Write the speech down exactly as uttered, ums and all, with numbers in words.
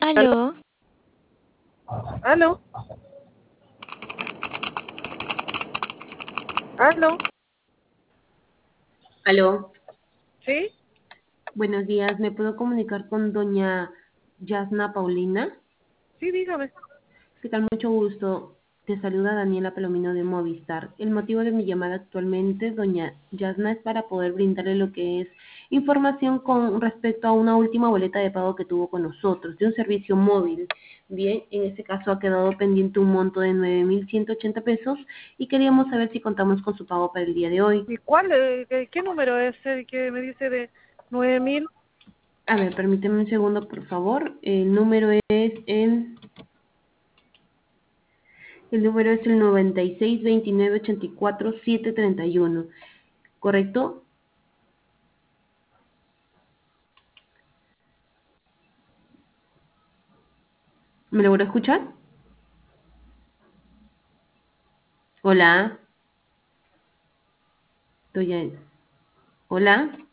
¿Aló? Aló, ¿Aló? ¿Aló? Aló, ¿Sí? buenos días. ¿Me puedo comunicar con doña Yasna Paulina? Sí, dígame. ¿Qué tal? Mucho gusto. Te saluda Daniela Pelomino de Movistar. El motivo de mi llamada actualmente, doña Yasna, es para poder brindarle lo que es información con respecto a una última boleta de pago que tuvo con nosotros, de un servicio móvil. Bien, en este caso ha quedado pendiente un monto de nueve mil ciento ochenta pesos y queríamos saber si contamos con su pago para el día de hoy. ¿Y cuál? eh, ¿Qué, qué número es el que me dice de nueve mil? A ver, permíteme un segundo, por favor. El número es el, el número es el noventa y seis veintinueve ochenta y cuatro siete treinta y uno, ¿correcto? ¿Me logró escuchar? Hola, doña. Hola.